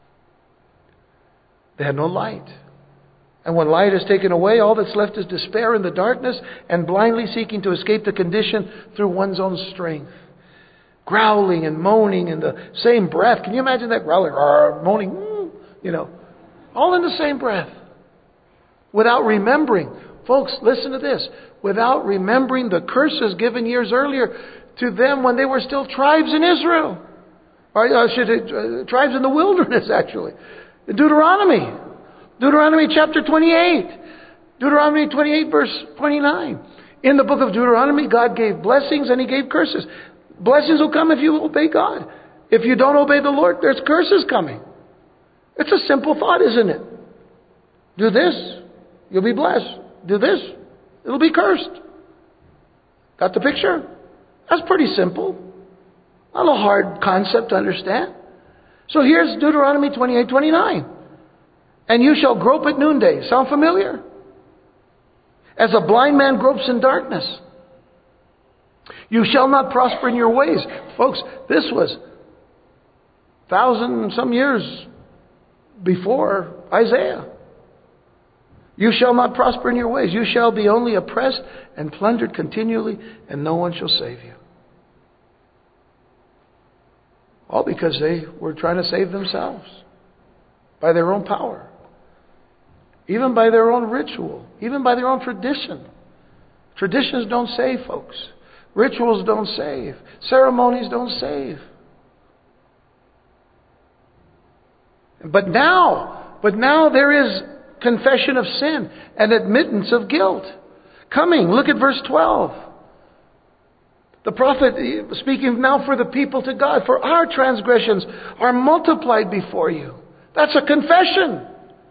A: They had no light. And when light is taken away, all that's left is despair in the darkness and blindly seeking to escape the condition through one's own strength. Growling and moaning in the same breath. Can you imagine that? Growling, rrr, moaning, you know, all in the same breath. Without remembering. Folks, listen to this. Without remembering the curses given years earlier to them when they were still tribes in Israel. Or uh, should it, uh, tribes in the wilderness, actually. In Deuteronomy. Deuteronomy chapter twenty-eight. Deuteronomy twenty-eight verse twenty-nine. In the book of Deuteronomy, God gave blessings and He gave curses. Blessings will come if you obey God. If you don't obey the Lord, there's curses coming. It's a simple thought, isn't it? Do this, you'll be blessed. Do this, it'll be cursed. Got the picture? That's pretty simple. Not a hard concept to understand. So here's Deuteronomy twenty-eight twenty-nine. And you shall grope at noonday. Sound familiar? As a blind man gropes in darkness. You shall not prosper in your ways. Folks, this was thousand some years before Isaiah. You shall not prosper in your ways. You shall be only oppressed and plundered continually, and no one shall save you. All because they were trying to save themselves by their own power. Even by their own ritual. Even by their own tradition. Traditions don't save, folks. Rituals don't save. Ceremonies don't save. But now, but now there is confession of sin and admittance of guilt coming. Look at verse twelve. The prophet speaking now for the people to God. For our transgressions are multiplied before you. That's a confession.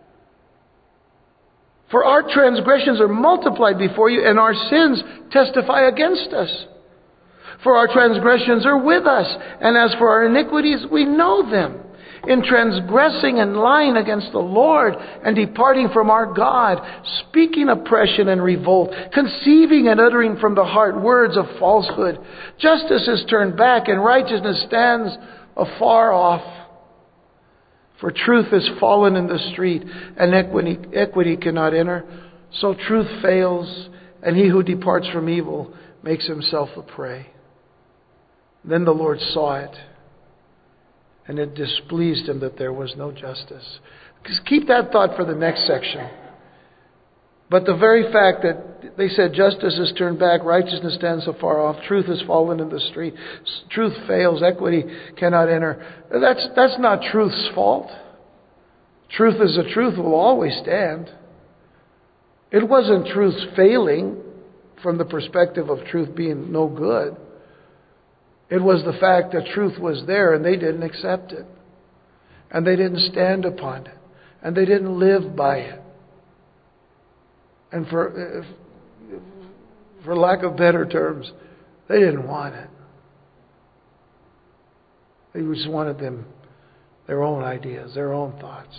A: For our transgressions are multiplied before you, and our sins testify against us. For our transgressions are with us, and as for our iniquities, we know them. In transgressing and lying against the Lord, and departing from our God, speaking oppression and revolt, conceiving and uttering from the heart words of falsehood. Justice is turned back, and righteousness stands afar off. For truth is fallen in the street, and equity, equity cannot enter. So truth fails, and he who departs from evil makes himself a prey. Then the Lord saw it, and it displeased him that there was no justice. Just keep that thought for the next section. But the very fact that they said justice is turned back, righteousness stands so far off, truth has fallen in the street, truth fails, equity cannot enter. That's, that's not truth's fault. Truth is the truth, will always stand. It wasn't truth's failing from the perspective of truth being no good. It was the fact that truth was there and they didn't accept it. And they didn't stand upon it. And they didn't live by it. And for, for lack of better terms, they didn't want it. They just wanted them, their own ideas, their own thoughts.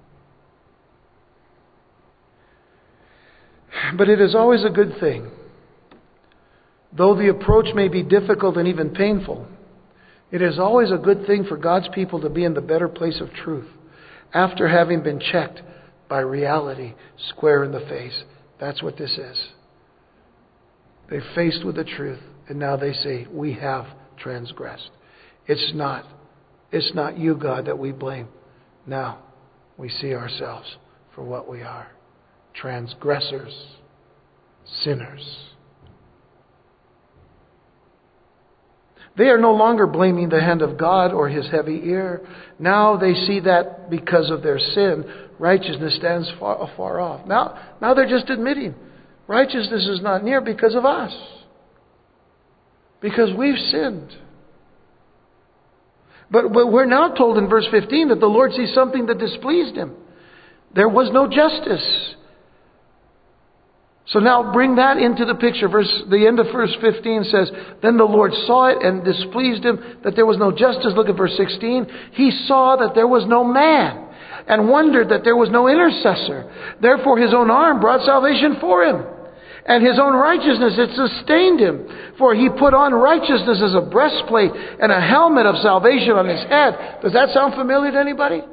A: But it is always a good thing. Though the approach may be difficult and even painful, it is always a good thing for God's people to be in the better place of truth after having been checked by reality square in the face. That's what this is. They're faced with the truth, and now they say, we have transgressed. It's not, it's not you, God, that we blame. Now we see ourselves for what we are. Transgressors, sinners. They are no longer blaming the hand of God or His heavy ear. Now they see that because of their sin, righteousness stands far, far off. Now, now they're just admitting righteousness is not near because of us. Because we've sinned. But, but we're now told in verse fifteen that the Lord sees something that displeased Him. There was no justice. So now bring that into the picture. Verse, the end of verse fifteen says, then the Lord saw it and displeased Him that there was no justice. Look at verse sixteen. He saw that there was no man and wondered that there was no intercessor. Therefore His own arm brought salvation for Him. And His own righteousness, it sustained Him. For He put on righteousness as a breastplate and a helmet of salvation on His head. Does that sound familiar to anybody?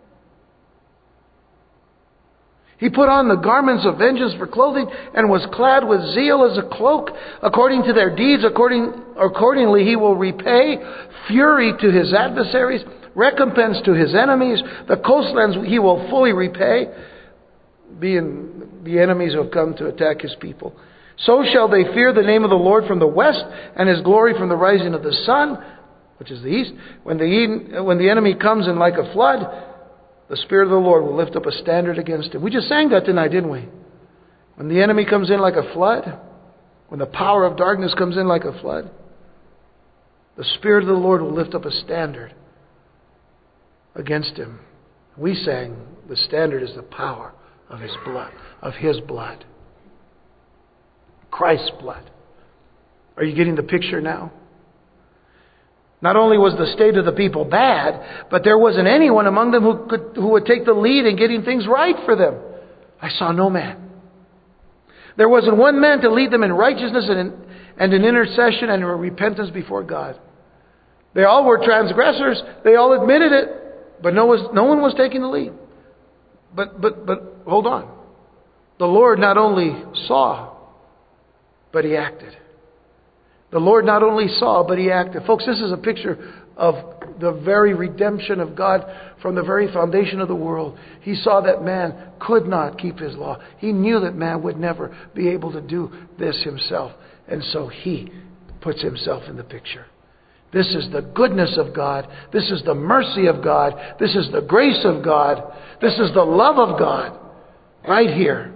A: He put on the garments of vengeance for clothing and was clad with zeal as a cloak. According to their deeds, according, accordingly He will repay fury to His adversaries, recompense to His enemies. The coastlands He will fully repay, being the enemies who have come to attack His people. So shall they fear the name of the Lord from the west, and His glory from the rising of the sun, which is the east. When the, when the enemy comes in like a flood, the Spirit of the Lord will lift up a standard against him. We just sang that tonight, didn't we? When the enemy comes in like a flood, when the power of darkness comes in like a flood, the Spirit of the Lord will lift up a standard against him. We sang, the standard is the power of His blood, of His blood. Christ's blood. Are you getting the picture now? Not only was the state of the people bad, but there wasn't anyone among them who could who would take the lead in getting things right for them. I saw no man. There wasn't one man to lead them in righteousness and in, and in intercession and in repentance before God. They all were transgressors. They all admitted it, but no, was, no one was taking the lead. But but but hold on. The Lord not only saw, but He acted. The Lord not only saw, but He acted. Folks, this is a picture of the very redemption of God from the very foundation of the world. He saw that man could not keep His law. He knew that man would never be able to do this himself. And so He puts Himself in the picture. This is the goodness of God. This is the mercy of God. This is the grace of God. This is the love of God. Right here.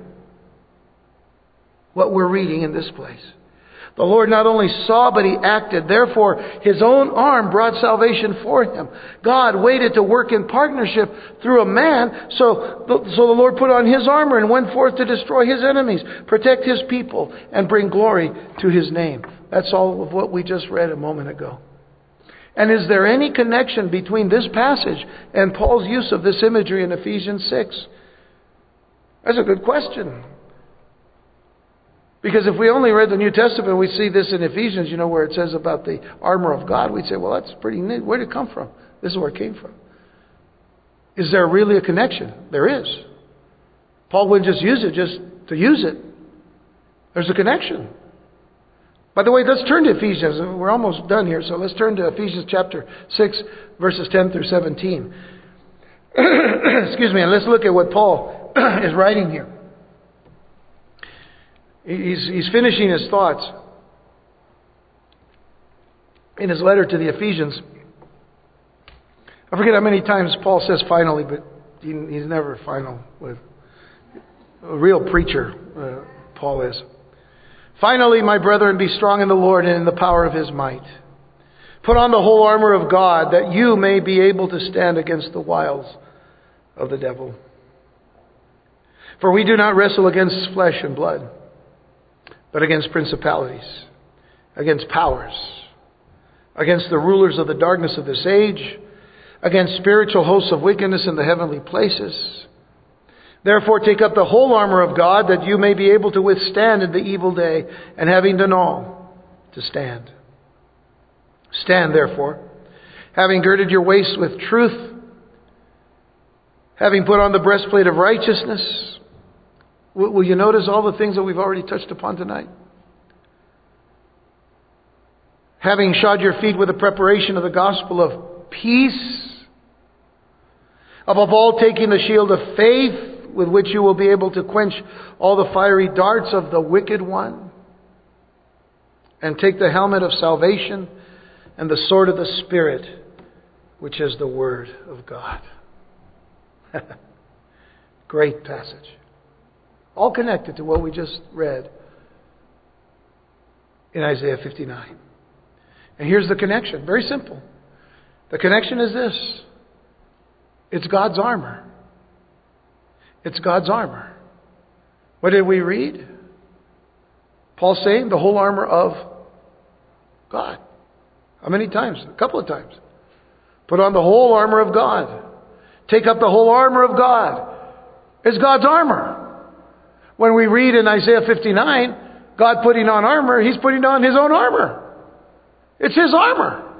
A: What we're reading in this place. The Lord not only saw, but He acted. Therefore, His own arm brought salvation for Him. God waited to work in partnership through a man. So, so the Lord put on His armor and went forth to destroy His enemies, protect His people, and bring glory to His name. That's all of what we just read a moment ago. And is there any connection between this passage and Paul's use of this imagery in Ephesians six? That's a good question. Because if we only read the New Testament, we see this in Ephesians, you know, where it says about the armor of God. We'd say, well, that's pretty neat. Where did it come from? This is where it came from. Is there really a connection? There is. Paul wouldn't just use it just to use it. There's a connection. By the way, let's turn to Ephesians. We're almost done here, so let's turn to Ephesians chapter six, verses ten through seventeen. Excuse me, and let's look at what Paul is writing here. He's, he's finishing his thoughts in his letter to the Ephesians. I forget how many times Paul says finally, but he, he's never final with a real preacher, uh, Paul is. Finally, my brethren, be strong in the Lord and in the power of His might. Put on the whole armor of God, that you may be able to stand against the wiles of the devil. For we do not wrestle against flesh and blood, but against principalities, against powers, against the rulers of the darkness of this age, against spiritual hosts of wickedness in the heavenly places. Therefore take up the whole armor of God, that you may be able to withstand in the evil day, and having done all, to stand. Stand therefore, having girded your waist with truth, having put on the breastplate of righteousness. Will you notice all the things that we've already touched upon tonight? Having shod your feet with the preparation of the gospel of peace. Above all, taking the shield of faith, with which you will be able to quench all the fiery darts of the wicked one. And take the helmet of salvation and the sword of the Spirit, which is the Word of God. Great passage. All connected to what we just read in Isaiah fifty-nine. And here's the connection. Very simple. The connection is this. It's God's armor. It's God's armor. What did we read? Paul saying the whole armor of God. How many times? A couple of times. Put on the whole armor of God. Take up the whole armor of God. It's God's armor. When we read in Isaiah fifty-nine, God putting on armor, He's putting on His own armor. It's His armor.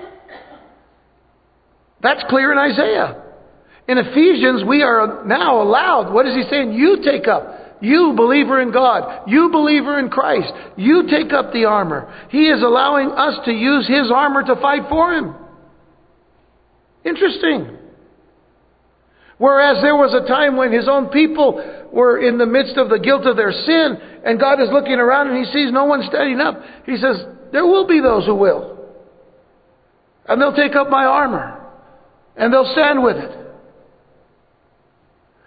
A: That's clear in Isaiah. In Ephesians, we are now allowed, what is he saying? You take up. You, believer in God. You, believer in Christ. You take up the armor. He is allowing us to use His armor to fight for Him. Interesting. Whereas there was a time when His own people were in the midst of the guilt of their sin, and God is looking around and He sees no one standing up. He says, there will be those who will. And they'll take up my armor. And they'll stand with it.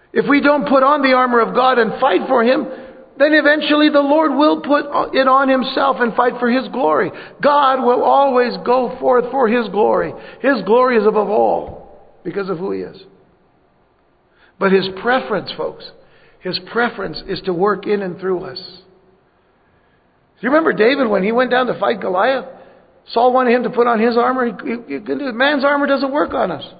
A: If we don't put on the armor of God and fight for Him, then eventually the Lord will put it on Himself and fight for His glory. God will always go forth for His glory. His glory is above all because of who He is. But His preference, folks, His preference is to work in and through us. Do you remember David when he went down to fight Goliath? Saul wanted him to put on his armor. He, he, he, man's armor doesn't work on us.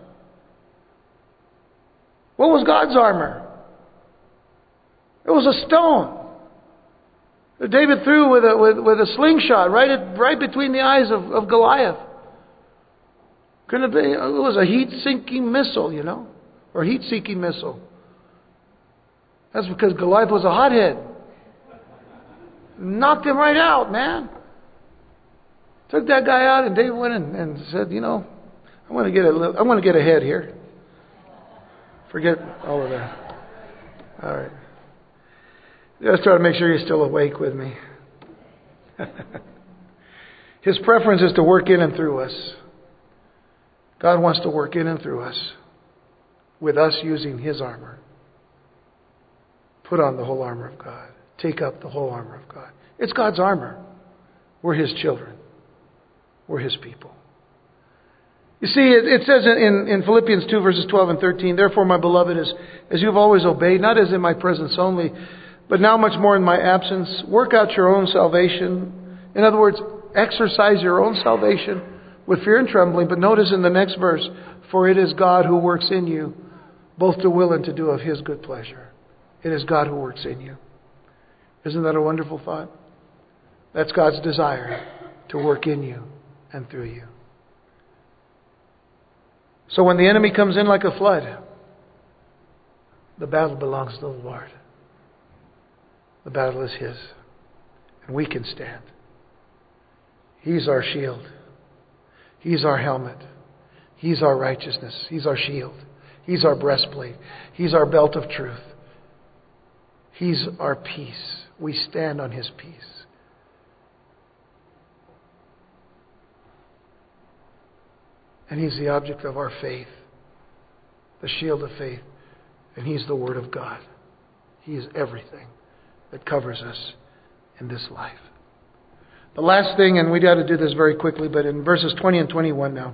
A: What was God's armor? It was a stone that David threw with a, with, with a slingshot right at, right between the eyes of, of Goliath. Couldn't it be? It was a heat-sinking missile, you know, or heat-seeking missile. That's because Goliath was a hothead. Knocked him right out, man. Took that guy out, and David went and, and said, "You know, I want to get a little, I want to get ahead here. Forget all of that. All right. Just try to make sure you're still awake with me." His preference is to work in and through us. God wants to work in and through us with us using His armor. Put on the whole armor of God. Take up the whole armor of God. It's God's armor. We're His children. We're His people. You see, it, it says in, in Philippians two, verses twelve and thirteen, "Therefore, my beloved, as, as you've always obeyed, not as in my presence only, but now much more in my absence, work out your own salvation." In other words, exercise your own salvation with fear and trembling. But notice in the next verse, "For it is God who works in you, both to will and to do of His good pleasure." It is God who works in you. Isn't that a wonderful thought? That's God's desire, to work in you and through you. So when the enemy comes in like a flood, the battle belongs to the Lord. The battle is His. And we can stand. He's our shield. He's our helmet. He's our righteousness. He's our shield. He's our breastplate. He's our belt of truth. He's our peace. We stand on His peace. And He's the object of our faith, the shield of faith. And He's the Word of God. He is everything that covers us in this life. The last thing, and we got to do this very quickly, but in verses twenty and twenty-one now,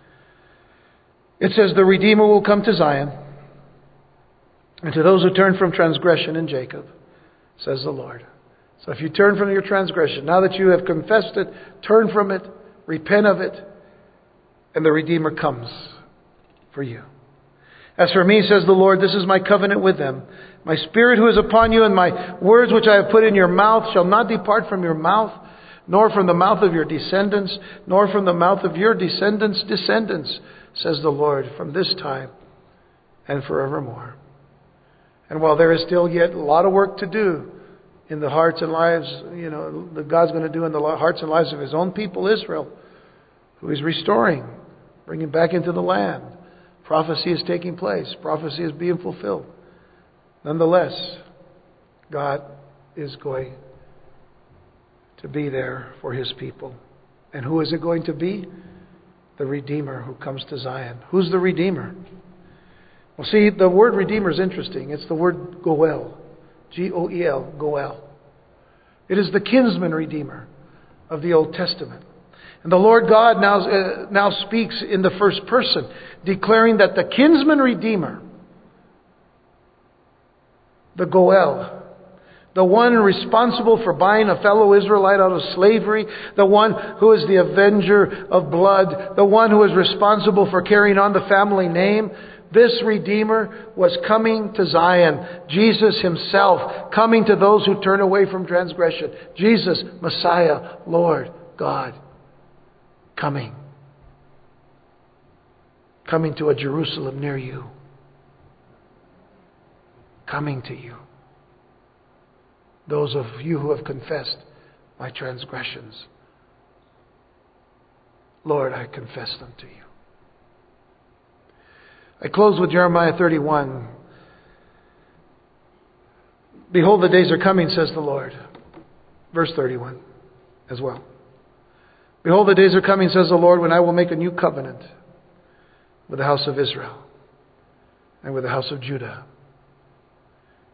A: it says, "The Redeemer will come to Zion, and to those who turn from transgression in Jacob, says the Lord." So if you turn from your transgression, now that you have confessed it, turn from it, repent of it, and the Redeemer comes for you. "As for me, says the Lord, this is my covenant with them. My Spirit who is upon you and my words which I have put in your mouth shall not depart from your mouth, nor from the mouth of your descendants, nor from the mouth of your descendants' descendants, says the Lord, from this time and forevermore." And while there is still yet a lot of work to do in the hearts and lives, you know, that God's going to do in the hearts and lives of His own people, Israel, who He's restoring, bringing back into the land. Prophecy is taking place. Prophecy is being fulfilled. Nonetheless, God is going to be there for His people. And who is it going to be? The Redeemer who comes to Zion. Who's the Redeemer? Well, see, the word Redeemer is interesting. It's the word Goel. G O E L, Goel. It is the kinsman Redeemer of the Old Testament. And the Lord God now, uh, now speaks in the first person, declaring that the kinsman Redeemer, the Goel, the one responsible for buying a fellow Israelite out of slavery, the one who is the avenger of blood, the one who is responsible for carrying on the family name, this Redeemer was coming to Zion. Jesus Himself coming to those who turn away from transgression. Jesus, Messiah, Lord, God, coming. Coming to a Jerusalem near you. Coming to you. Those of you who have confessed my transgressions. Lord, I confess them to you. I close with Jeremiah thirty-one. "Behold, the days are coming, says the Lord." Verse thirty-one as well. "Behold, the days are coming, says the Lord, when I will make a new covenant with the house of Israel and with the house of Judah,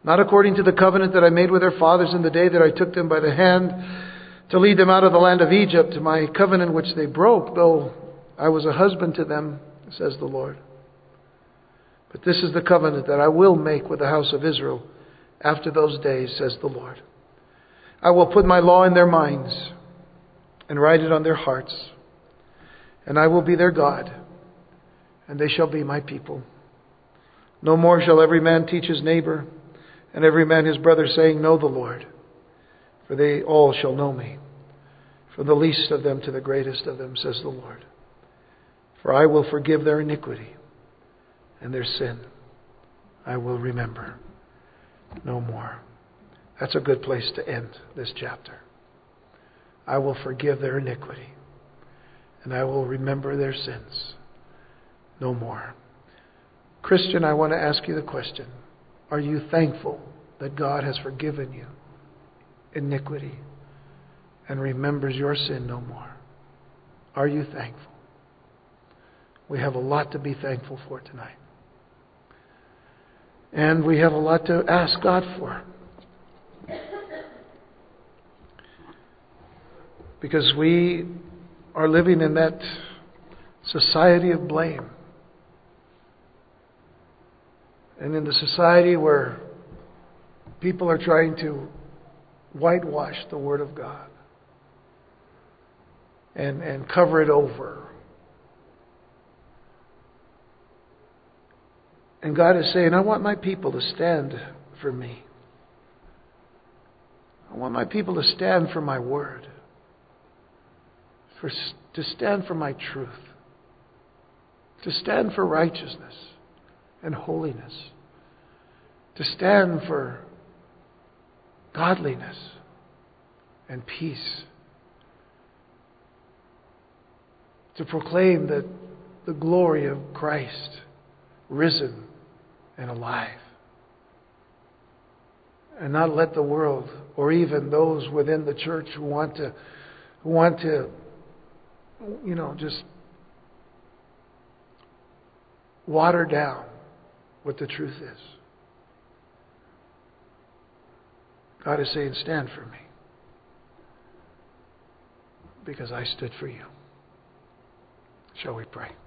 A: not according to the covenant that I made with their fathers in the day that I took them by the hand to lead them out of the land of Egypt, my covenant which they broke, though I was a husband to them, says the Lord. But this is the covenant that I will make with the house of Israel after those days, says the Lord. I will put my law in their minds and write it on their hearts, and I will be their God, and they shall be my people. No more shall every man teach his neighbor, and every man his brother, saying, Know the Lord. For they all shall know me, from the least of them to the greatest of them, says the Lord. For I will forgive their iniquity, and their sin I will remember no more. That's a good place to end this chapter. I will forgive their iniquity, and I will remember their sins no more. Christian, I want to ask you the question. Are you thankful that God has forgiven you iniquity and remembers your sin no more? Are you thankful? We have a lot to be thankful for tonight. And we have a lot to ask God for. Because we are living in that society of blame. And in the society where people are trying to whitewash the Word of God and, and cover it over. And God is saying, I want my people to stand for me. I want my people to stand for my Word. For, to stand for my truth. To stand for righteousness and holiness. To stand for godliness and peace. To proclaim that the glory of Christ risen and alive. And not let the world, or even those within the church who want to, who want to, you know, just water down what the truth is. God is saying, stand for me. Because I stood for you. Shall we pray?